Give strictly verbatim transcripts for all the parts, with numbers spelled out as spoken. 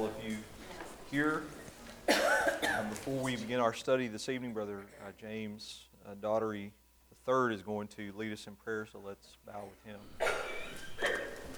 all of you here. Um, before we begin our study this evening, Brother uh, James uh, Daughtery the third is going to lead us in prayer, so let's bow with him.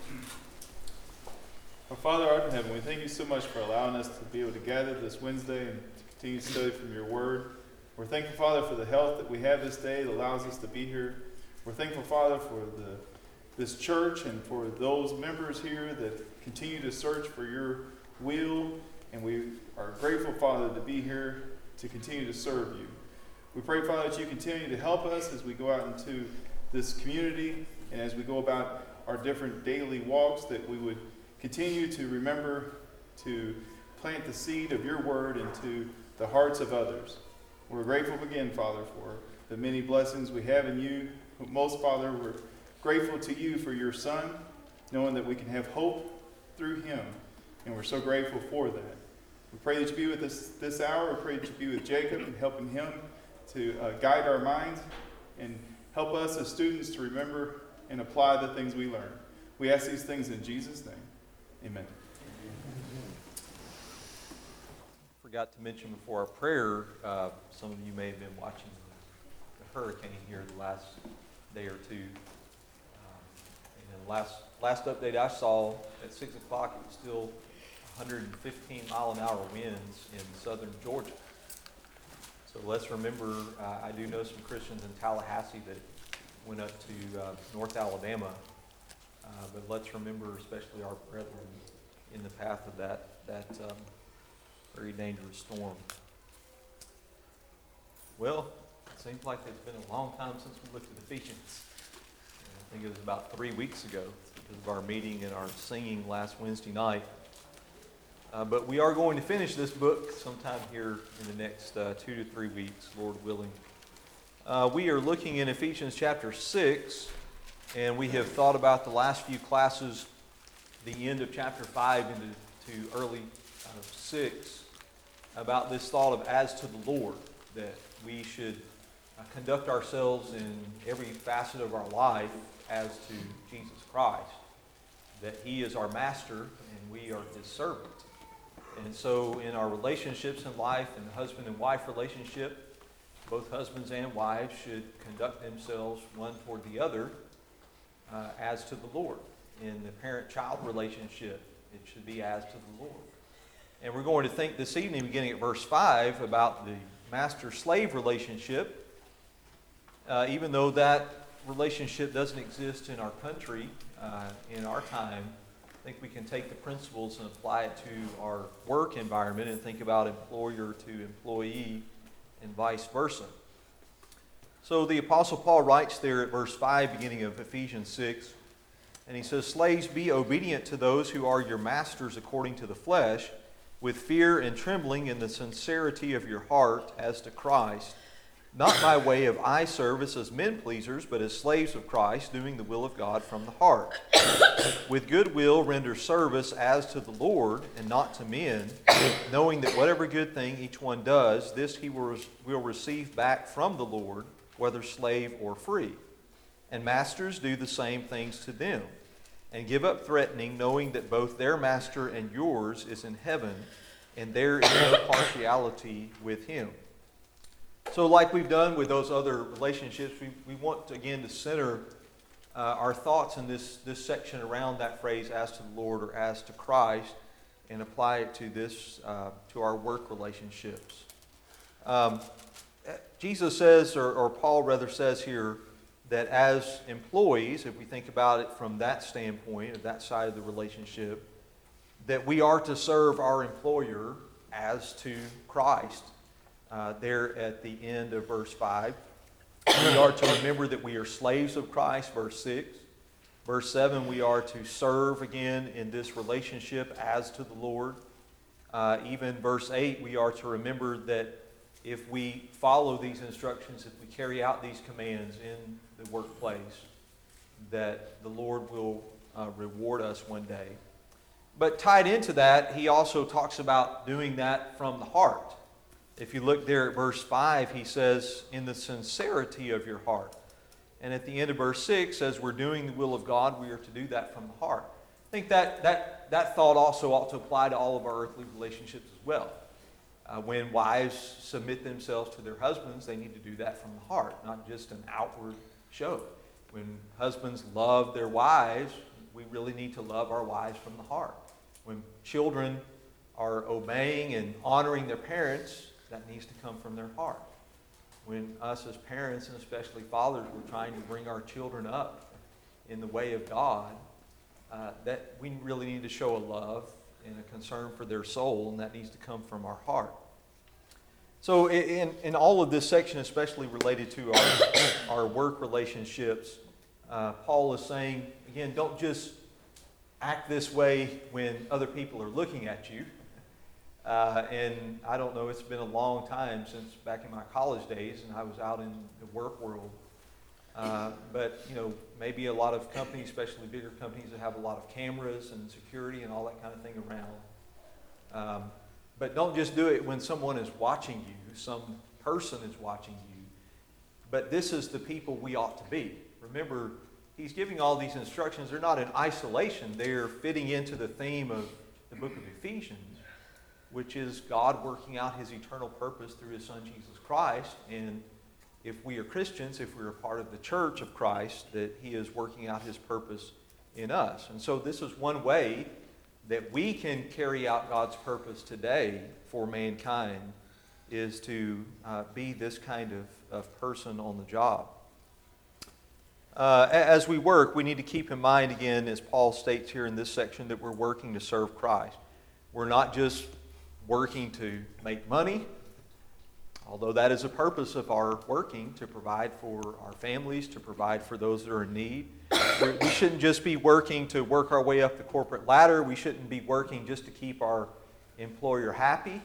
Our Father art in heaven, we thank you so much for allowing us to be able to gather this Wednesday and to continue to study from your word. We're thankful, Father, for the health that we have this day that allows us to be here. We're thankful, Father, for the this church and for those members here that continue to search for your will. And we are grateful, Father, to be here to continue to serve you. We pray, Father, that you continue to help us as we go out into this community and as we go about our different daily walks, that we would continue to remember to plant the seed of your word into the hearts of others. We're grateful again, Father, for the many blessings we have in you. Most, Father, we're grateful to you for your Son, knowing that we can have hope through him. And we're so grateful for that. We pray that you be with us this hour. We pray that you be with Jacob and helping him to uh, guide our minds and help us as students to remember and apply the things we learn. We ask these things in Jesus' name. Amen. Forgot to mention before our prayer, uh, some of you may have been watching the hurricane here the last day or two. Um, and the last last update I saw at six o'clock, it was still one hundred fifteen mile an hour winds in southern Georgia. So let's remember, uh, I do know some Christians in Tallahassee that went up to uh, North Alabama. Uh, but let's remember especially our brethren in the path of that, that um, very dangerous storm. Well, it seems like it's been a long time since we looked at Ephesians. I think it was about three weeks ago because of our meeting and our singing last Wednesday night. Uh, but we are going to finish this book sometime here in the next uh, two to three weeks, Lord willing. Uh, we are looking in Ephesians chapter six, and we have thought about the last few classes, the end of chapter five into to early uh, six, about this thought of as to the Lord, that we should uh, conduct ourselves in every facet of our life as to Jesus Christ, that he is our master and we are his servant. And so in our relationships in life, in the husband and wife relationship, both husbands and wives should conduct themselves one toward the other uh, as to the Lord. In the parent-child relationship, it should be as to the Lord. And we're going to think this evening, beginning at verse five, about the master-slave relationship. Uh, even though that relationship doesn't exist in our country, uh, in our time, I think we can take the principles and apply it to our work environment and think about employer to employee and vice versa. So the Apostle Paul writes there at verse five, beginning of Ephesians six, and he says, "Slaves, be obedient to those who are your masters according to the flesh, with fear and trembling in the sincerity of your heart as to Christ, not by way of eye service as men pleasers, but as slaves of Christ, doing the will of God from the heart. With good will render service as to the Lord and not to men, knowing that whatever good thing each one does, this he will, will receive back from the Lord, whether slave or free. And masters, do the same things to them, and give up threatening, knowing that both their master and yours is in heaven, and there is no partiality with him." So like we've done with those other relationships, we, we want, to, again, to center uh, our thoughts in this, this section around that phrase, as to the Lord or as to Christ, and apply it to this, uh, to our work relationships. Um, Jesus says, or, or Paul rather says here, that as employees, if we think about it from that standpoint, of that side of the relationship, that we are to serve our employer as to Christ. Uh, there at the end of verse five. We are to remember that we are slaves of Christ, verse six. Verse seven, we are to serve again in this relationship as to the Lord. Uh, even verse eight, we are to remember that if we follow these instructions, if we carry out these commands in the workplace, that the Lord will uh, reward us one day. But tied into that, he also talks about doing that from the heart. If you look there at verse five, he says, in the sincerity of your heart. And at the end of verse six, as we're doing the will of God, we are to do that from the heart. I think that, that, that thought also ought to apply to all of our earthly relationships as well. Uh, when wives submit themselves to their husbands, they need to do that from the heart, not just an outward show. When husbands love their wives, we really need to love our wives from the heart. When children are obeying and honoring their parents, that needs to come from their heart. When us as parents, and especially fathers, we're trying to bring our children up in the way of God, uh, that we really need to show a love and a concern for their soul, and that needs to come from our heart. So in, in all of this section, especially related to our, our work relationships, uh, Paul is saying, again, don't just act this way when other people are looking at you. Uh, and I don't know, it's been a long time since back in my college days, and I was out in the work world. Uh, but, you know, maybe a lot of companies, especially bigger companies that have a lot of cameras and security and all that kind of thing around. Um, but don't just do it when someone is watching you, some person is watching you. But this is the people we ought to be. Remember, he's giving all these instructions. They're not in isolation. They're fitting into the theme of the book of Ephesians, which is God working out his eternal purpose through his Son, Jesus Christ. And if we are Christians, if we're a part of the church of Christ, that he is working out his purpose in us. And so this is one way that we can carry out God's purpose today for mankind, is to uh, be this kind of, of person on the job. Uh, as we work, we need to keep in mind, again, as Paul states here in this section, that we're working to serve Christ. We're not just working to make money, although that is a purpose of our working, to provide for our families, to provide for those that are in need. We shouldn't just be working to work our way up the corporate ladder. We shouldn't be working just to keep our employer happy.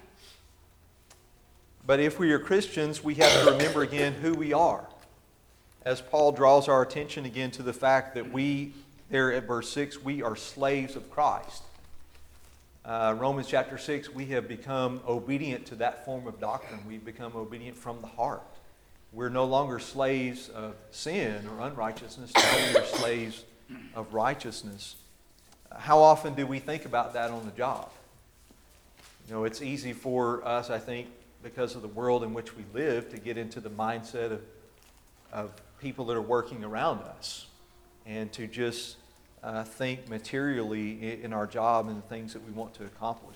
But if we are Christians, we have to remember again who we are. As Paul draws our attention again to the fact that we, there at verse six, we are slaves of Christ. Uh, Romans chapter six, we have become obedient to that form of doctrine. We've become obedient from the heart. We're no longer slaves of sin or unrighteousness. Now we are slaves of righteousness. How often do we think about that on the job? You know, it's easy for us, I think, because of the world in which we live, to get into the mindset of, of people that are working around us, and to just uh, think materially in our job and the things that we want to accomplish.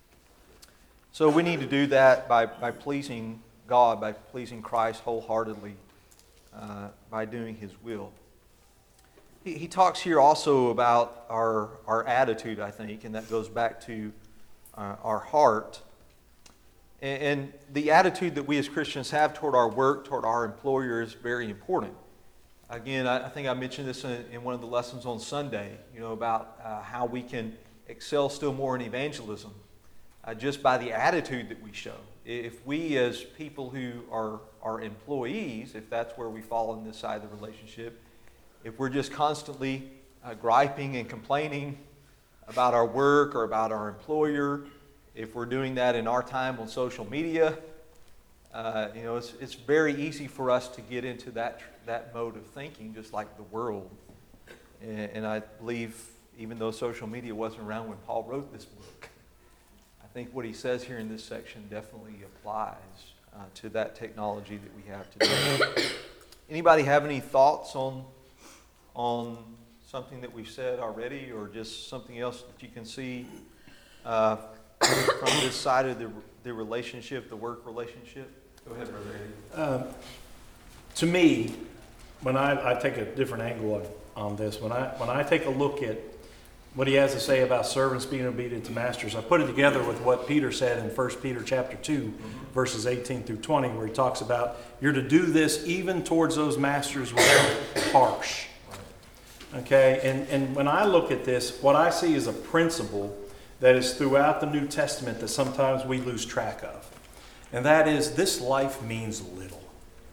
So we need to do that by, by pleasing God, by pleasing Christ wholeheartedly, uh, by doing his will. He, he talks here also about our, our attitude, I think, and that goes back to uh, our heart. And, and the attitude that we as Christians have toward our work, toward our employer, is very important. Again, I, I think I mentioned this in, in one of the lessons on Sunday, you know, about uh, how we can excel still more in evangelism uh, just by the attitude that we show. If we as people who are, are employees, if that's where we fall on this side of the relationship, if we're just constantly uh, griping and complaining about our work or about our employer, if we're doing that in our time on social media, uh, you know, it's, it's very easy for us to get into that, that mode of thinking, just like the world. And, and I believe, even though social media wasn't around when Paul wrote this book, I think what he says here in this section definitely applies uh, to that technology that we have today. Anybody have any thoughts on, on something that we've said already, or just something else that you can see uh, from this side of the, the relationship, the work relationship? Go ahead, Brother Eddie. Um, to me, when I, I take a different angle on, on this, when I when I take a look at what he has to say about servants being obedient to masters, I put it together with what Peter said in First Peter chapter two, mm-hmm. verses eighteen through twenty, where he talks about you're to do this even towards those masters who are harsh. Okay, and, and when I look at this, what I see is a principle that is throughout the New Testament that sometimes we lose track of. And that is, this life means little.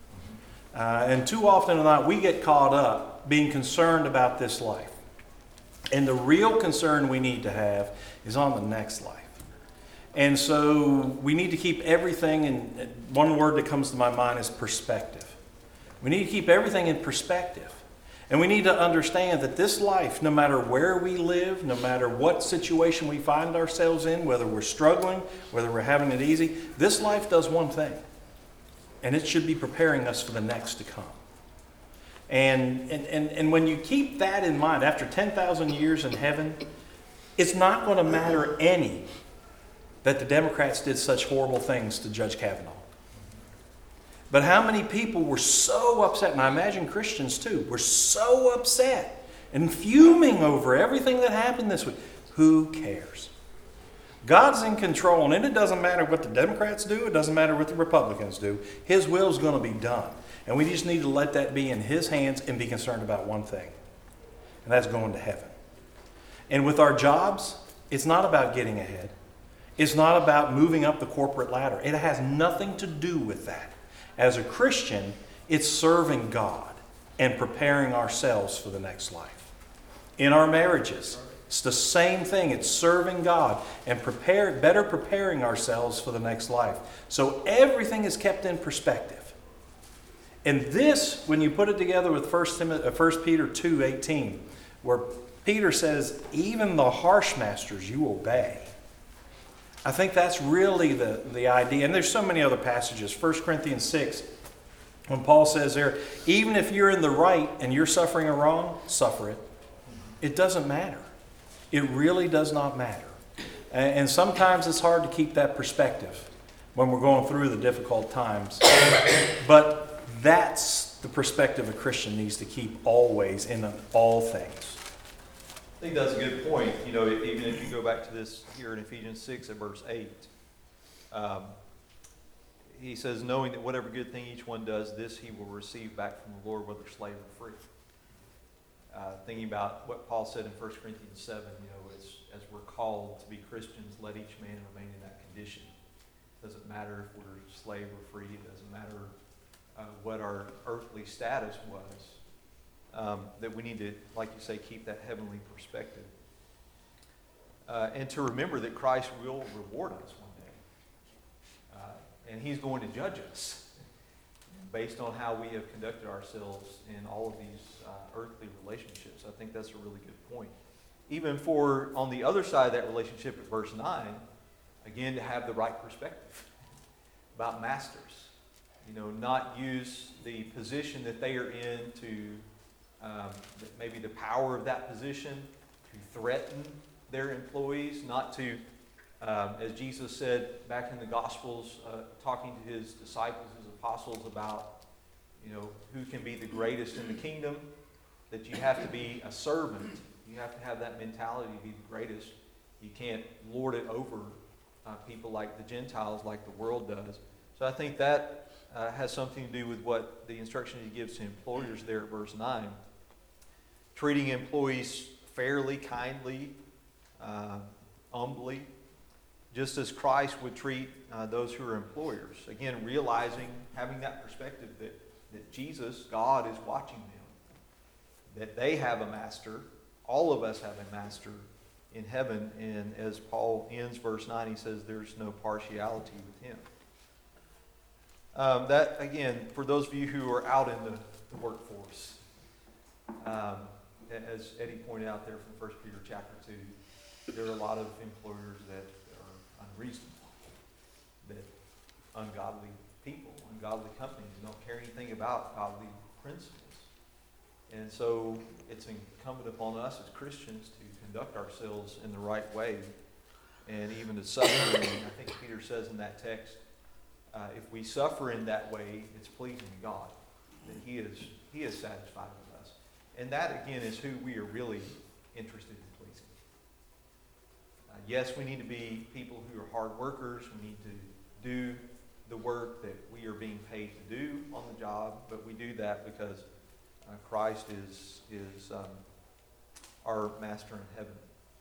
Uh, and too often than not, we get caught up being concerned about this life. And the real concern we need to have is on the next life. And so we need to keep everything, and one word that comes to my mind is perspective. We need to keep everything in perspective. And we need to understand that this life, no matter where we live, no matter what situation we find ourselves in, whether we're struggling, whether we're having it easy, this life does one thing. And it should be preparing us for the next to come. And, and, and, and when you keep that in mind, after ten thousand years in heaven, it's not going to matter any that the Democrats did such horrible things to Judge Kavanaugh. But how many people were so upset, and I imagine Christians too, were so upset and fuming over everything that happened this week. Who cares? God's in control, and it doesn't matter what the Democrats do, it doesn't matter what the Republicans do. His will is going to be done. And we just need to let that be in His hands and be concerned about one thing, and that's going to heaven. And with our jobs, it's not about getting ahead. It's not about moving up the corporate ladder. It has nothing to do with that. As a Christian, it's serving God and preparing ourselves for the next life. In our marriages, it's the same thing. It's serving God and prepare, better preparing ourselves for the next life. So everything is kept in perspective. And this, when you put it together with First Peter two eighteen, where Peter says, even the harsh masters you obey. I think that's really the, the idea. And there's so many other passages. First Corinthians six, when Paul says there, even if you're in the right and you're suffering a wrong, suffer it. It doesn't matter. It really does not matter. And, and sometimes it's hard to keep that perspective when we're going through the difficult times. But that's the perspective a Christian needs to keep always in all things. I think that's a good point. You know, even if you go back to this here in Ephesians six at verse eight, um, he says, knowing that whatever good thing each one does, this he will receive back from the Lord, whether slave or free. Uh, thinking about what Paul said in First Corinthians seven, you know, as, as we're called to be Christians, let each man remain in that condition. It doesn't matter if we're slave or free. It doesn't matter uh, what our earthly status was. Um, that we need to, like you say, keep that heavenly perspective. Uh, and to remember that Christ will reward us one day. Uh, and He's going to judge us based on how we have conducted ourselves in all of these uh, earthly relationships. I think that's a really good point. Even for, on the other side of that relationship at verse nine, again, to have the right perspective about masters. You know, not use the position that they are in to Um, maybe the power of that position to threaten their employees, not to, um, as Jesus said back in the Gospels, uh, talking to His disciples, His apostles about, you know, who can be the greatest in the kingdom, that you have to be a servant. You have to have that mentality to be the greatest. You can't lord it over uh, people like the Gentiles, like the world does. So I think that uh, has something to do with what the instruction He gives to employers there at verse nine. Treating employees fairly, kindly, uh, humbly, just as Christ would treat uh, those who are employers. Again, realizing, having that perspective that, that Jesus, God, is watching them, that they have a master, all of us have a master in heaven, and as Paul ends verse nine, he says there's no partiality with Him. Um, that, again, for those of you who are out in the, the workforce, um, as Eddie pointed out there from First Peter chapter two, there are a lot of employers that are unreasonable, that ungodly people, ungodly companies don't care anything about godly principles. And so it's incumbent upon us as Christians to conduct ourselves in the right way, and even to suffer. And I think Peter says in that text, uh, if we suffer in that way, it's pleasing to God, that He is He is satisfied with us. And that, again, is who we are really interested in pleasing. Uh, yes, we need to be people who are hard workers. We need to do the work that we are being paid to do on the job, but we do that because uh, Christ is, is um, our master in heaven.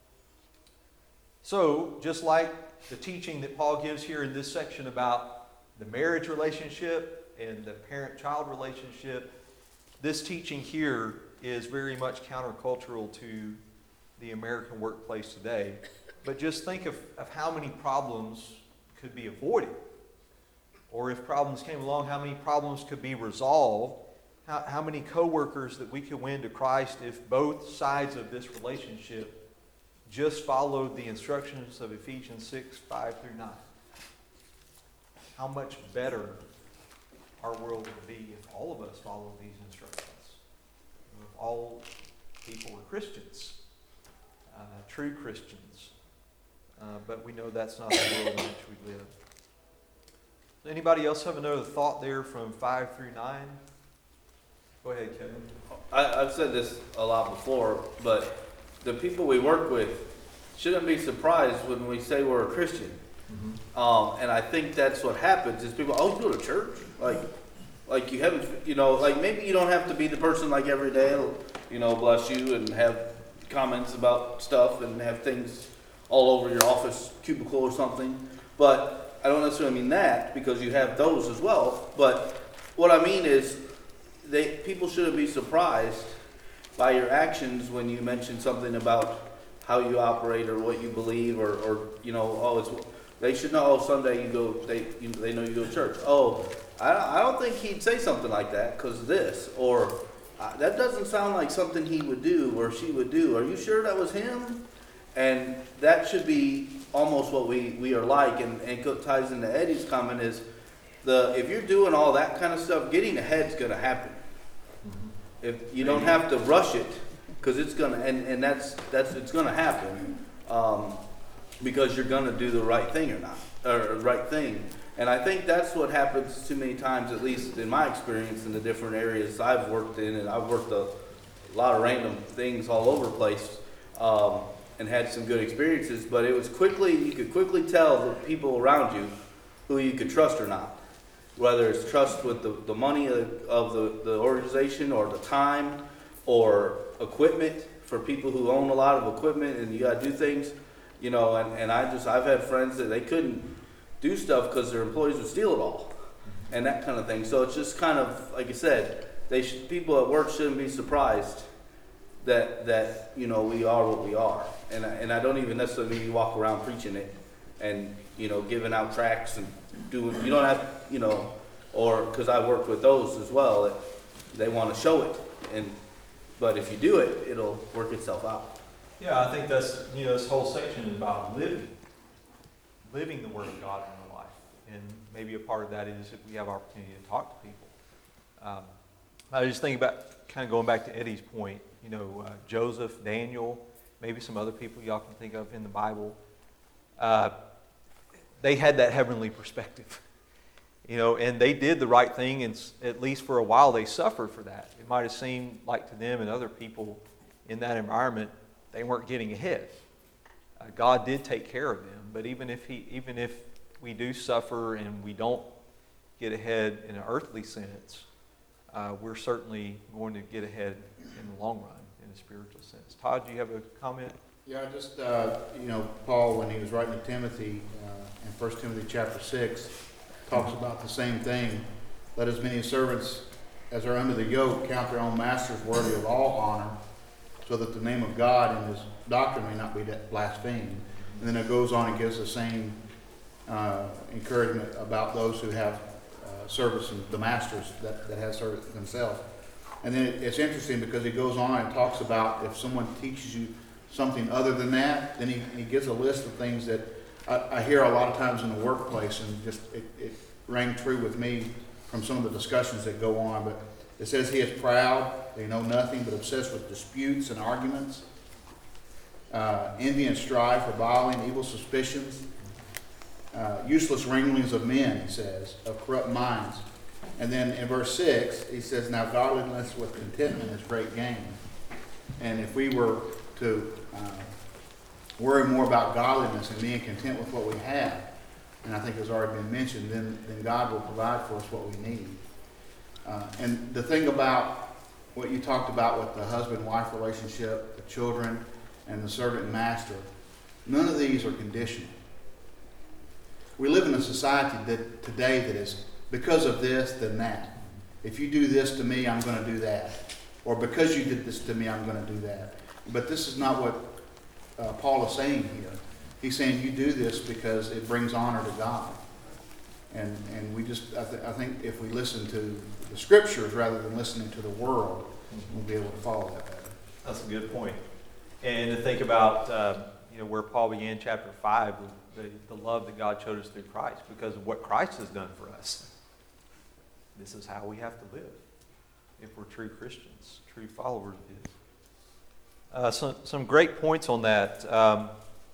So, just like the teaching that Paul gives here in this section about the marriage relationship and the parent-child relationship, this teaching here is very much countercultural to the American workplace today. But just think of, of how many problems could be avoided. Or if problems came along, how many problems could be resolved how, how many coworkers that we could win to Christ if both sides of this relationship just followed the instructions of Ephesians six, five through nine. How much better our world would be if all of us followed these instructions. If all people were Christians, uh, true Christians. Uh, but we know that's not the world in which we live. Does anybody else have another thought there from five through nine? Go ahead, Kevin. I, I've said this a lot before, but the people we work with shouldn't be surprised when we say we're a Christian. Mm-hmm. Um, and I think that's what happens is people, oh, you go to church? Like, like you haven't, you know, like maybe you don't have to be the person like every day, you know, bless you, and have comments about stuff and have things all over your office cubicle or something. But I don't necessarily mean that, because you have those as well. But what I mean is, they people shouldn't be surprised by your actions when you mention something about how you operate or what you believe, or, or you know, oh, it's, they should know, oh, Sunday you go, they you, they know you go to church. Oh, I, I don't think he'd say something like that because of this, or uh, that doesn't sound like something he would do or she would do. Are you sure that was him? And that should be almost what we, we are like, and, and it ties into Eddie's comment is, the if you're doing all that kind of stuff, getting ahead is going to happen. If you don't have to rush it, because it's gonna, and, and that's that's it's gonna happen, um, because you're gonna do the right thing or not, or right thing. And I think that's what happens too many times, at least in my experience in the different areas I've worked in, and I've worked a, a lot of random things all over the place, um, and had some good experiences. But it was quickly, you could quickly tell the people around you who you could trust or not. Whether it's trust with the, the money of, of the, the organization, or the time, or equipment for people who own a lot of equipment and you got to do things, you know, and, and I just, I've had friends that they couldn't do stuff because their employees would steal it all and that kind of thing. So it's just kind of, like I said, they should, people at work shouldn't be surprised that, that, you know, we are what we are. And I, and I don't even necessarily mean you walk around preaching it and, you know, giving out tracts and doing, you don't have, you know, or, because I worked with those as well, that they want to show it. And, but if you do it, it'll work itself out. Yeah, I think that's, you know, this whole section is about living, living the Word of God in our life. And maybe a part of that is if we have opportunity to talk to people. Um, I just think about, kind of going back to Eddie's point, you know, uh, Joseph, Daniel, maybe some other people y'all can think of in the Bible. Uh, they had that heavenly perspective. You know, and they did the right thing, and at least for a while they suffered for that. It might have seemed like to them and other people in that environment, they weren't getting ahead. Uh, God did take care of them, but even if he, even if we do suffer and we don't get ahead in an earthly sense, uh, we're certainly going to get ahead in the long run in a spiritual sense. Todd, do you have a comment? Yeah, just, uh, you know, Paul, when he was writing to Timothy, uh, in First Timothy chapter six, talks about the same thing. Let as many servants as are under the yoke count their own masters worthy of all honor, so that the name of God and his doctrine may not be blasphemed. And then it goes on and gives the same uh, encouragement about those who have uh, service and the masters that, that have service themselves. And then it, it's interesting because he goes on and talks about if someone teaches you something other than that, then he, he gives a list of things that I, I hear a lot of times in the workplace, and just it, it rang true with me from some of the discussions that go on. But it says he is proud, they know nothing, but obsessed with disputes and arguments, uh, envy and strife, reviling, evil suspicions, uh, useless wranglings of men, he says, of corrupt minds. And then in verse six, he says, now godliness with contentment is great gain. And if we were to uh, worry more about godliness and being content with what we have, and I think has already been mentioned, then, then God will provide for us what we need. Uh, and the thing about what you talked about with the husband-wife relationship, the children, and the servant and master, none of these are conditional. We live in a society that today that is, because of this, then that. If you do this to me, I'm going to do that. Or because you did this to me, I'm going to do that. But this is not what uh, Paul is saying here. He's saying you do this because it brings honor to God. And, and we just, I, th- I think if we listen to the scriptures rather than listening to the world, we'll be able to follow that better. That's a good point. And to think about, uh, you know, where Paul began chapter five, the, the love that God showed us through Christ, because of what Christ has done for us. This is how we have to live if we're true Christians, true followers of His. Uh, some, some great points on that. Um,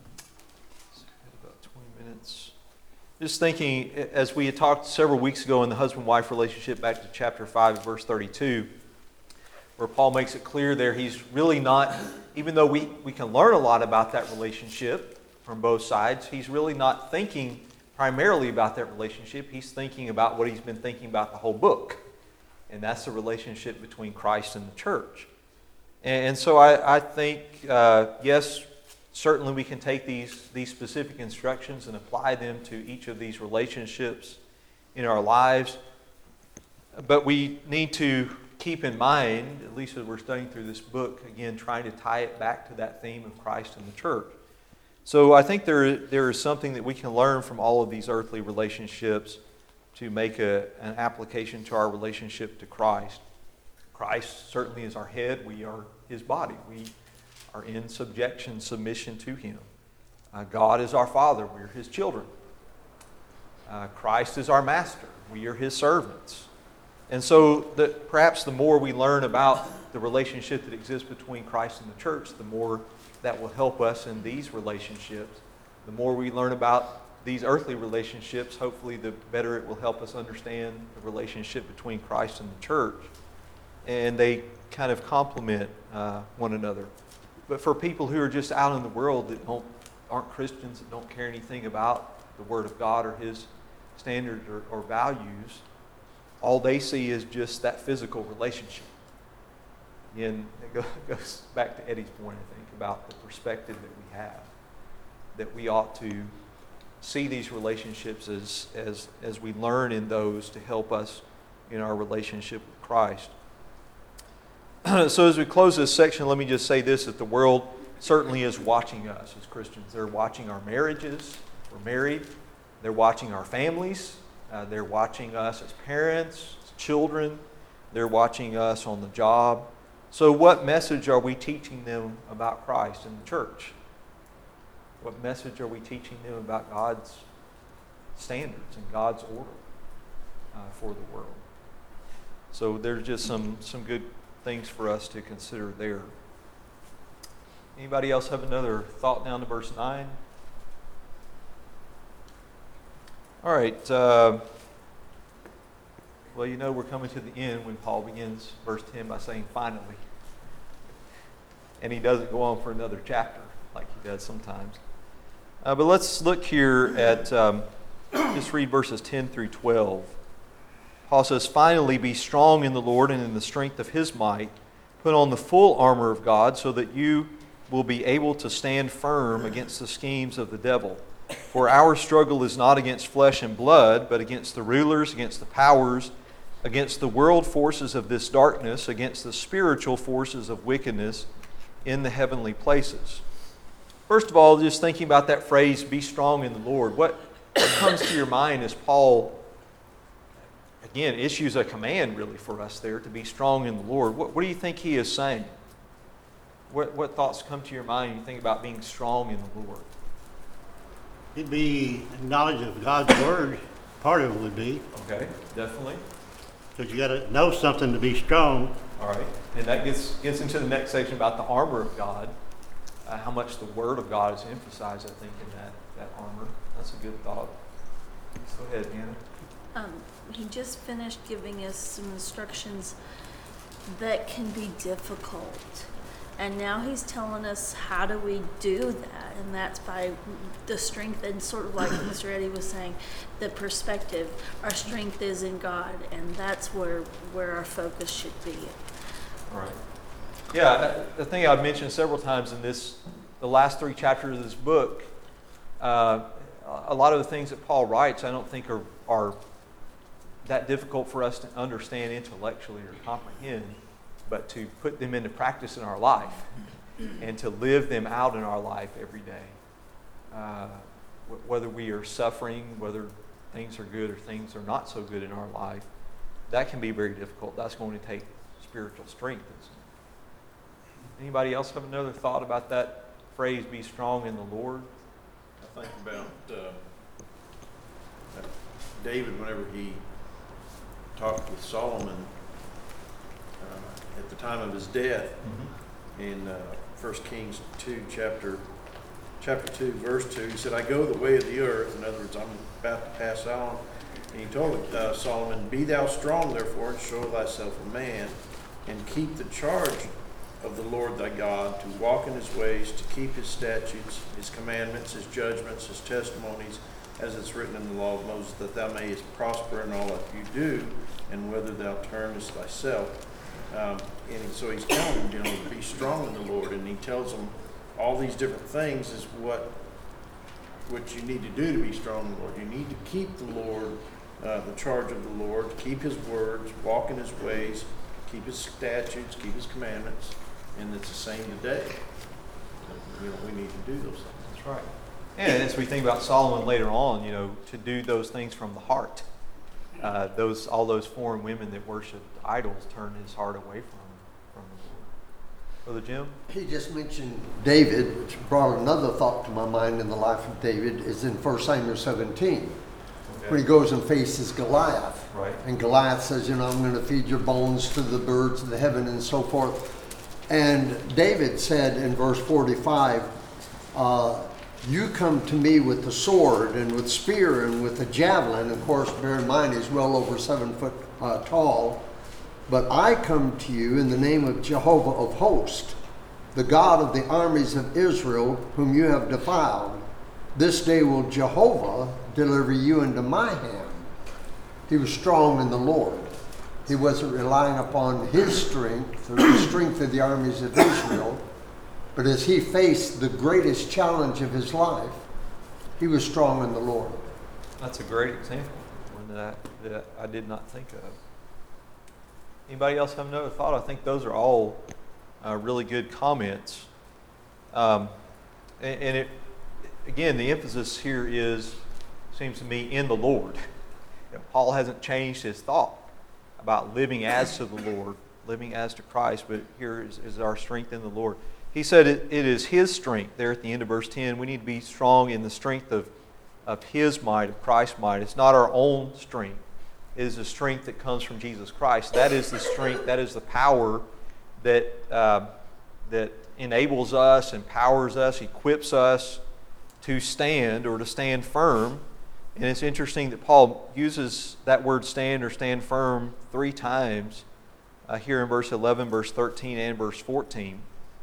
about twenty minutes. Just thinking, as we had talked several weeks ago in the husband-wife relationship, back to chapter five, verse thirty-two, where Paul makes it clear there he's really not, even though we, we can learn a lot about that relationship from both sides, he's really not thinking primarily about that relationship. He's thinking about what he's been thinking about the whole book. And that's the relationship between Christ and the church. And, and so I, I think, uh, yes, certainly we can take these, these specific instructions and apply them to each of these relationships in our lives. But we need to keep in mind, at least as we're studying through this book, again, trying to tie it back to that theme of Christ and the church. So I think there, there is something that we can learn from all of these earthly relationships to make a, an application to our relationship to Christ. Christ certainly is our head. We are His body. We are in subjection, submission to Him. Uh, God is our Father. We are His children. Uh, Christ is our Master. We are His servants. And so the, perhaps the more we learn about the relationship that exists between Christ and the church, the more that will help us in these relationships. The more we learn about these earthly relationships, hopefully the better it will help us understand the relationship between Christ and the church. And they kind of complement uh, one another. But for people who are just out in the world that don't, aren't Christians, that don't care anything about the Word of God or His standards or, or values, all they see is just that physical relationship. Again, it goes back to Eddie's point, I think, about the perspective that we have. That we ought to see these relationships as, as, as we learn in those to help us in our relationship with Christ. So as we close this section, let me just say this, that the world certainly is watching us as Christians. They're watching our marriages. We're married. They're watching our families. Uh, they're watching us as parents, as children. They're watching us on the job. So what message are we teaching them about Christ in the church? What message are we teaching them about God's standards and God's order uh, for the world? So there's just some, some good things for us to consider there. Anybody else have another thought down to verse nine? All right. Uh, well, you know we're coming to the end when Paul begins verse ten by saying, finally. And he doesn't go on for another chapter like he does sometimes. Uh, but let's look here at, um, just read verses ten through twelve. Paul says, finally be strong in the Lord and in the strength of His might. Put on the full armor of God so that you will be able to stand firm against the schemes of the devil. For our struggle is not against flesh and blood, but against the rulers, against the powers, against the world forces of this darkness, against the spiritual forces of wickedness in the heavenly places. First of all, just thinking about that phrase, be strong in the Lord. What, what comes to your mind as Paul, again, issues a command really for us there to be strong in the Lord? What, what do you think he is saying? What, what thoughts come to your mind when you think about being strong in the Lord? It'd be knowledge of God's Word, part of it would be. Okay, definitely. Because you got to know something to be strong. All right, and that gets gets into the next section about the armor of God, uh, how much the Word of God is emphasized, I think, in that, that armor. That's a good thought. Go ahead, Hannah. Um, he just finished giving us some instructions that can be difficult. And now he's telling us how do we do that, and that's by the strength, and sort of like Mister Eddie was saying, the perspective. Our strength is in God, and that's where where our focus should be. All right. Yeah, the thing I've mentioned several times in this, the last three chapters of this book, uh, a lot of the things that Paul writes, I don't think are are that difficult for us to understand intellectually or comprehend, but to put them into practice in our life and to live them out in our life every day. Uh, whether we are suffering, whether things are good or things are not so good in our life, that can be very difficult. That's going to take spiritual strength. Anybody else have another thought about that phrase, be strong in the Lord? I think about uh, David whenever he talked with Solomon uh, at the time of his death in uh, First Kings two, chapter chapter two, verse two. He said, "I go the way of the earth." In other words, I'm about to pass on. And he told uh, Solomon, "Be thou strong, therefore, and show thyself a man, and keep the charge of the Lord thy God, to walk in his ways, to keep his statutes, his commandments, his judgments, his testimonies, as it's written in the law of Moses, that thou mayest prosper in all that you do, and whether thou turnest thyself." Um, and so he's telling them, you know, to be strong in the Lord, and he tells them all these different things is what what you need to do to be strong in the Lord. You need to keep the Lord, uh, the charge of the Lord, keep his words, walk in his ways, keep his statutes, keep his commandments, and it's the same today. You know, we need to do those things. That's right. And as we think about Solomon later on, you know, to do those things from the heart. Uh, those all those foreign women that worshiped idols turned his heart away from, from the Lord. Brother Jim? He just mentioned David, which brought another thought to my mind in the life of David, is in First Samuel seventeen, Okay. when he goes and faces Goliath. Right. And Goliath says, you know, I'm going to feed your bones to the birds of the heaven and so forth. And David said in verse forty-five, uh, you come to me with the sword and with spear and with a javelin. Of course, bear in mind, he's well over seven foot uh, tall. But I come to you in the name of Jehovah of hosts, the God of the armies of Israel, whom you have defiled. This day will Jehovah deliver you into my hand. He was strong in the Lord. He wasn't relying upon his strength or the strength of the armies of Israel. But as he faced the greatest challenge of his life, he was strong in the Lord. That's a great example, one that I, that I did not think of. Anybody else have another thought? I think those are all uh, really good comments. Um, and, and it, again, the emphasis here is, seems to me, in the Lord. You know, Paul hasn't changed his thought about living as to the Lord, living as to Christ, but here is, is our strength in the Lord. He said it, it is his strength. There at the end of verse ten, we need to be strong in the strength of, of his might, of Christ's might. It's not our own strength. It is the strength that comes from Jesus Christ. That is the strength, that is the power that, uh, that enables us, empowers us, equips us to stand or to stand firm. And it's interesting that Paul uses that word stand or stand firm three times uh, here in verse eleven, verse thirteen, and verse fourteen.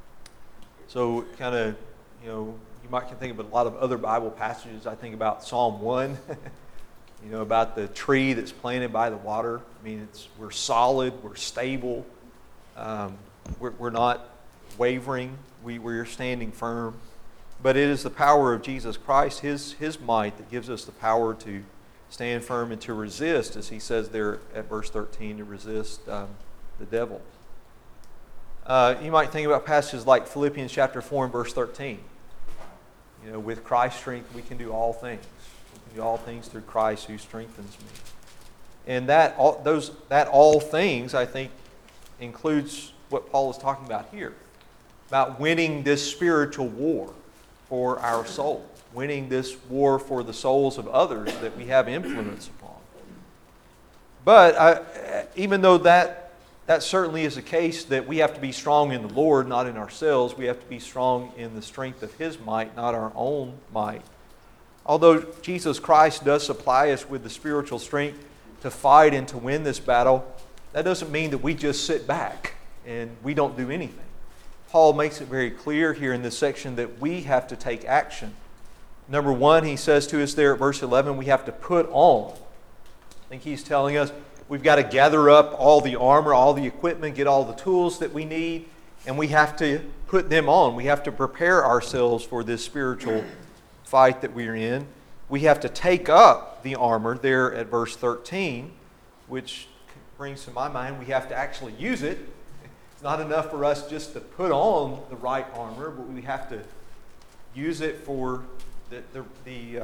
So kind of, you know, you might can think of a lot of other Bible passages. I think about Psalm one, you know, about the tree that's planted by the water. I mean, it's we're solid, we're stable, um, we're, we're not wavering, we, we're standing firm. But it is the power of Jesus Christ, His, His might, that gives us the power to stand firm and to resist, as he says there at verse thirteen, to resist um, the devil. Uh, you might think about passages like Philippians chapter four and verse thirteen. You know, with Christ's strength we can do all things. We can do all things through Christ who strengthens me. And that all, those that all things, I think, includes what Paul is talking about here, about winning this spiritual war for our soul, winning this war for the souls of others that we have influence upon. But I, even though that that certainly is the case, that we have to be strong in the Lord, not in ourselves. We have to be strong in the strength of His might, not our own might. Although Jesus Christ does supply us with the spiritual strength to fight and to win this battle, that doesn't mean that we just sit back and we don't do anything. Paul makes it very clear here in this section that we have to take action. Number one, he says to us there at verse eleven, we have to put on. I think he's telling us we've got to gather up all the armor, all the equipment, get all the tools that we need, and we have to put them on. We have to prepare ourselves for this spiritual fight that we're in. We have to take up the armor there at verse thirteen, which brings to my mind we have to actually use it. It's not enough for us just to put on the right armor, but we have to use it for the, the, the uh,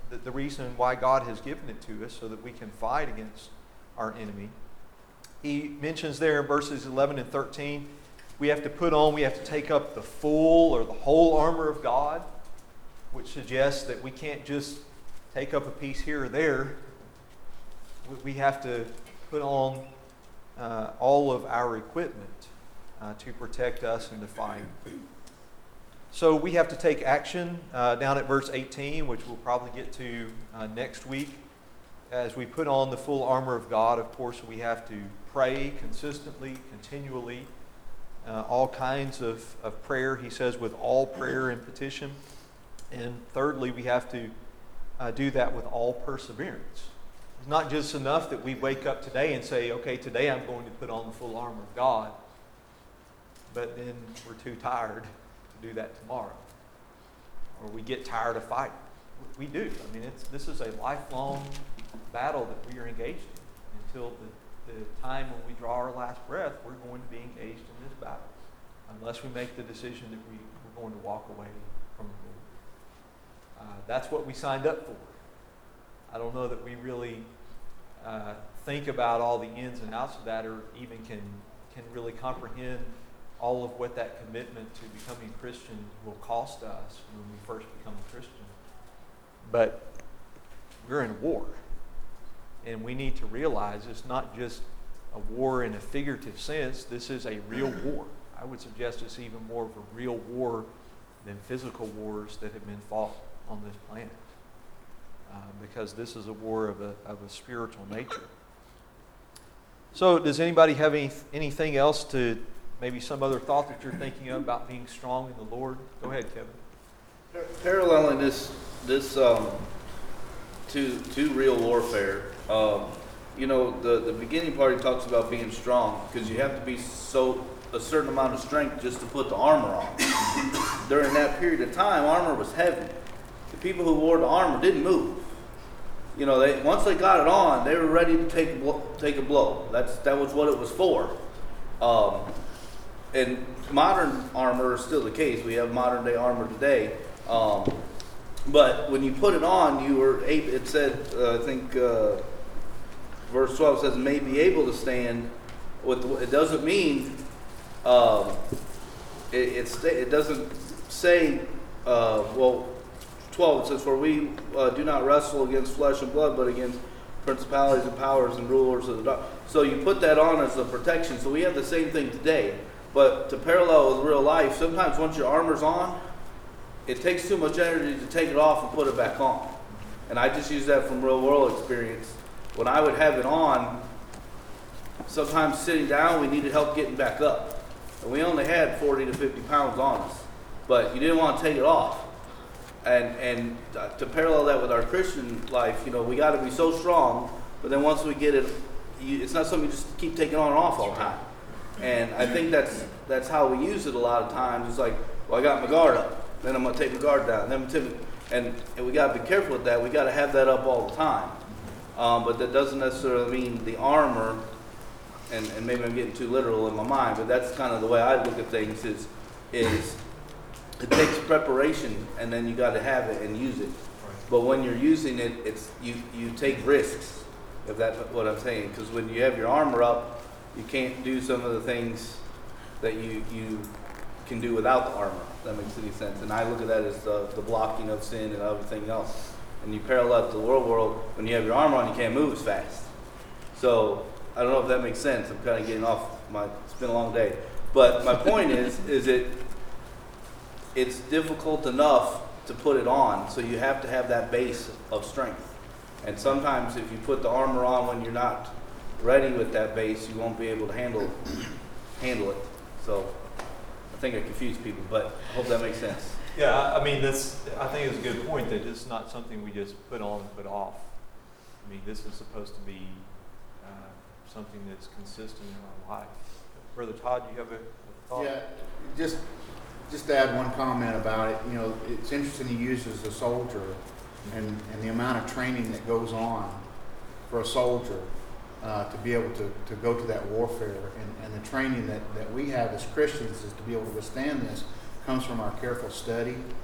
the, the reason why God has given it to us, so that we can fight against our enemy. He mentions there in verses eleven and thirteen, we have to put on, we have to take up the full or the whole armor of God, which suggests that we can't just take up a piece here or there. We have to put on uh, all of our equipment uh, to protect us in the fight. So we have to take action uh, down at verse eighteen, which we'll probably get to uh, next week. As we put on the full armor of God, of course, we have to pray consistently, continually, uh, all kinds of, of prayer. He says with all prayer and petition. And thirdly, we have to uh, do that with all perseverance. It's not just enough that we wake up today and say, okay, today I'm going to put on the full armor of God, but then we're too tired to do that tomorrow. Or we get tired of fighting. We do. I mean, it's, this is a lifelong battle that we are engaged in. Until the, the time when we draw our last breath, we're going to be engaged in this battle. Unless we make the decision that we, we're going to walk away from the Lord. Uh, that's what we signed up for. I don't know that we really uh, think about all the ins and outs of that, or even can can really comprehend all of what that commitment to becoming a Christian will cost us when we first become a Christian. But we're in war, and we need to realize it's not just a war in a figurative sense. This is a real war. I would suggest it's even more of a real war than physical wars that have been fought on this planet. Uh, because this is a war of a, of a spiritual nature. So does anybody have any, anything else to, maybe some other thought that you're thinking of about being strong in the Lord? Go ahead, Kevin. Paralleling this, this um, to, to real warfare, um, you know, the, the beginning part he talks about being strong, because you have to be so a certain amount of strength just to put the armor on. During that period of time, armor was heavy. The people who wore the armor didn't move. You know, they once they got it on, they were ready to take a blow, take a blow. That's that was what it was for. Um, and modern armor is still the case. We have modern day armor today. Um, but when you put it on, you were able. It said, uh, I think, uh, verse twelve says, "May be able to stand." With the, it doesn't mean. Um, it, it's, it doesn't say. Uh, well. twelve, it says, "For we uh, do not wrestle against flesh and blood, but against principalities and powers and rulers of the dark." So you put that on as a protection. So we have the same thing today. But to parallel with real life, sometimes once your armor's on, it takes too much energy to take it off and put it back on. And I just use that from real world experience. When I would have it on, sometimes sitting down, we needed help getting back up. And we only had forty to fifty pounds on us. But you didn't want to take it off. And and to parallel that with our Christian life, you know, we got to be so strong. But then once we get it, you, it's not something you just keep taking on and off all the time. And I think that's that's how we use it a lot of times. It's like, well, I got my guard up, then I'm gonna take my guard down, then I'm gonna and and we got to be careful with that. We got to have that up all the time. Um, but that doesn't necessarily mean the armor. And, and maybe I'm getting too literal in my mind, but that's kind of the way I look at things. Is is it takes preparation, and then you got to have it and use it. But when you're using it, it's you, you take risks, if that's what I'm saying. Because when you have your armor up, you can't do some of the things that you, you can do without the armor. If that makes any sense. And I look at that as the, the blocking of sin and everything else. And you parallel to the world world, when you have your armor on, you can't move as fast. So I don't know if that makes sense. I'm kind of getting off my, it's been a long day. But my point is, is it, it's difficult enough to put it on, so you have to have that base of strength. And sometimes if you put the armor on when you're not ready with that base, you won't be able to handle handle it. So I think I confused people, but I hope that makes sense. Yeah, I I mean, this, I think it's a good point that it's not something we just put on and put off. I mean, this is supposed to be uh, something that's consistent in our life. Brother Todd, do you have a, a thought? Yeah, just just to add one comment about it. You know, it's interesting he uses a soldier and, and the amount of training that goes on for a soldier uh, to be able to, to go to that warfare. And, and the training that, that we have as Christians is to be able to withstand this comes from our careful study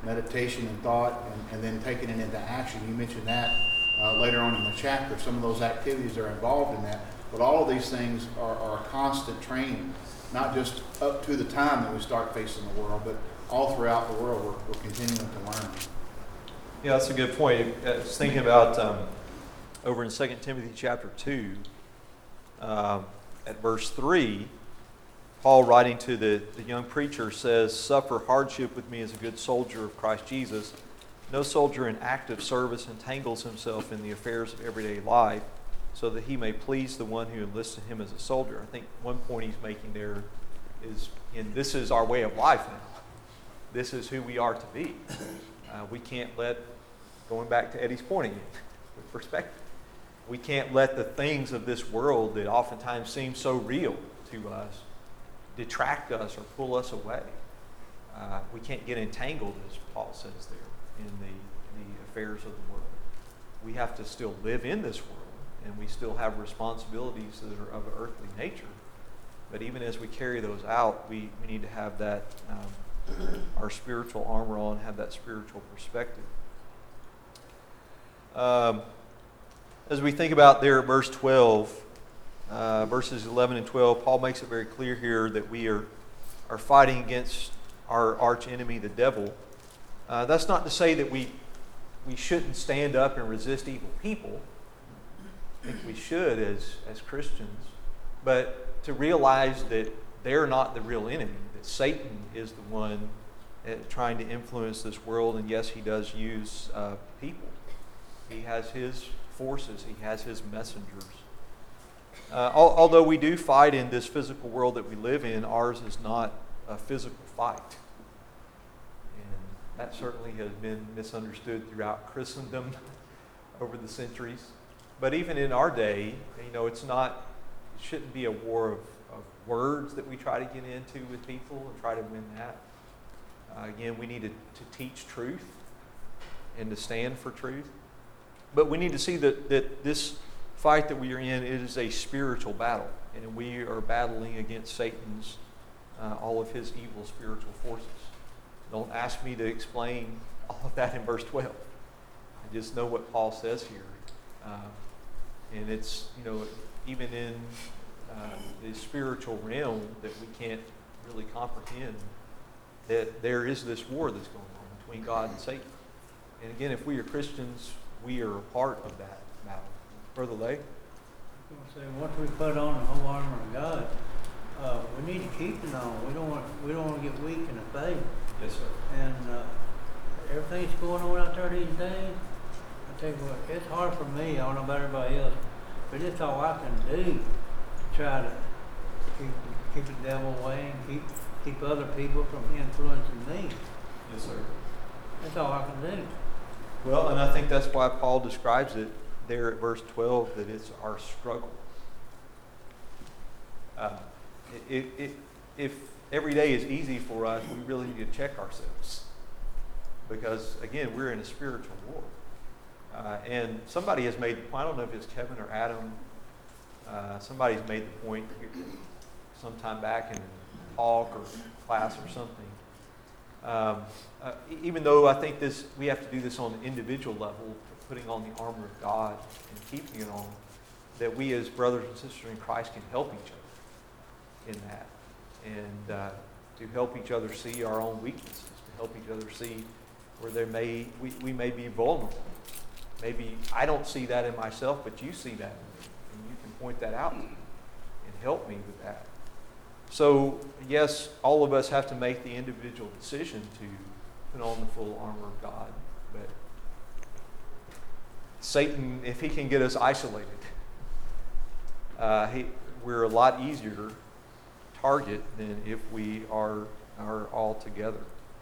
meditation and thought, and, and then taking it into action. You mentioned that uh, later on in the chapter. Some of those activities are involved in that. But all of these things are, are a constant training, not just up to the time that we start facing the world, but all throughout the world we're, we're continuing to learn. Yeah, that's a good point. I was thinking about um, over in Second Timothy chapter two, um, at verse three, Paul, writing to the, the young preacher, says, "Suffer hardship with me as a good soldier of Christ Jesus. No soldier in active service entangles himself in the affairs of everyday life, so that he may please the one who enlisted him as a soldier." I think one point he's making there is, in this is our way of life now. This is who we are to be. Uh, we can't let, going back to Eddie's point again, with perspective, we can't let the things of this world that oftentimes seem so real to us detract us or pull us away. Uh, we can't get entangled, as Paul says there, in the, the affairs of the world. We have to still live in this world, and we still have responsibilities that are of an earthly nature. But even as we carry those out, we, we need to have that, um, our spiritual armor on, have that spiritual perspective. Um, as we think about there at verse twelve, uh, verses eleven and twelve, Paul makes it very clear here that we are, are fighting against our arch enemy, the devil. Uh, that's not to say that we, we shouldn't stand up and resist evil people. I think we should as, as Christians, but to realize that they're not the real enemy, that Satan is the one uh, trying to influence this world, and yes, he does use uh, people. He has his forces, he has his messengers. Uh, al- although we do fight in this physical world that we live in, ours is not a physical fight. And that certainly has been misunderstood throughout Christendom over the centuries. But even in our day, you know, it's not, it shouldn't be a war of, of words that we try to get into with people and try to win that. Uh, again, we need to, to teach truth and to stand for truth. But we need to see that, that this fight that we are in, it is a spiritual battle. And we are battling against Satan's, uh, all of his evil spiritual forces. Don't ask me to explain all of that in verse twelve. I just know what Paul says here. Uh, and it's, you know, even in uh, the spiritual realm that we can't really comprehend, that there is this war that's going on between God and Satan. And again, if we are Christians, we are a part of that battle. Brother Lay? I'm gonna say, once we put on the whole armor of God, uh, we need to keep it on. We don't want, we don't want to get weak in the faith. Yes, sir. And uh, everything that's going on out there these days, I tell you what, it's hard for me. I don't know about everybody else, but it's all I can do to try to keep, keep the devil away and keep keep other people from influencing me. Yes, sir. That's all I can do. Well, and I think that's why Paul describes it there at verse twelve, that it's our struggle. Uh, it, it, if every day is easy for us, we really need to check ourselves. Because, again, we're in a spiritual war. Uh, and somebody has made the point, I don't know if it's Kevin or Adam, uh, somebody's made the point sometime back in a talk or class or something. Um, uh, even though I think this, we have to do this on an individual level, putting on the armor of God and keeping it on, that we as brothers and sisters in Christ can help each other in that. And uh, to help each other see our own weaknesses, to help each other see where there may, we, we may be vulnerable. Maybe I don't see that in myself, but you see that in me. And you can point that out to me and help me with that. So, yes, all of us have to make the individual decision to put on the full armor of God. But Satan, if he can get us isolated, uh, he, we're a lot easier target than if we are, are all together.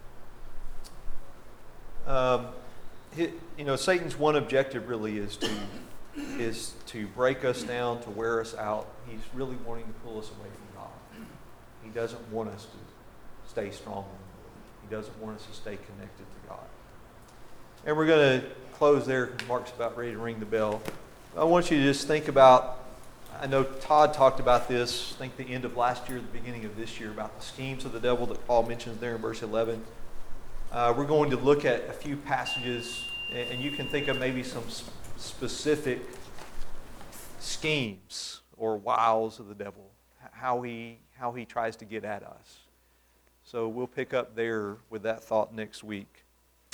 Um, he, you know, Satan's one objective really is to is to break us down, to wear us out. He's really wanting to pull us away from God. He doesn't want us to stay strong. He doesn't want us to stay connected to God. And we're going to close there. Mark's about ready to ring the bell. I want you to just think about, I know Todd talked about this, I think the end of last year, the beginning of this year, about the schemes of the devil that Paul mentions there in verse eleven. Uh, we're going to look at a few passages, and, and you can think of maybe some s- specific schemes or wiles of the devil, h- how he, how he tries to get at us. So we'll pick up there with that thought next week.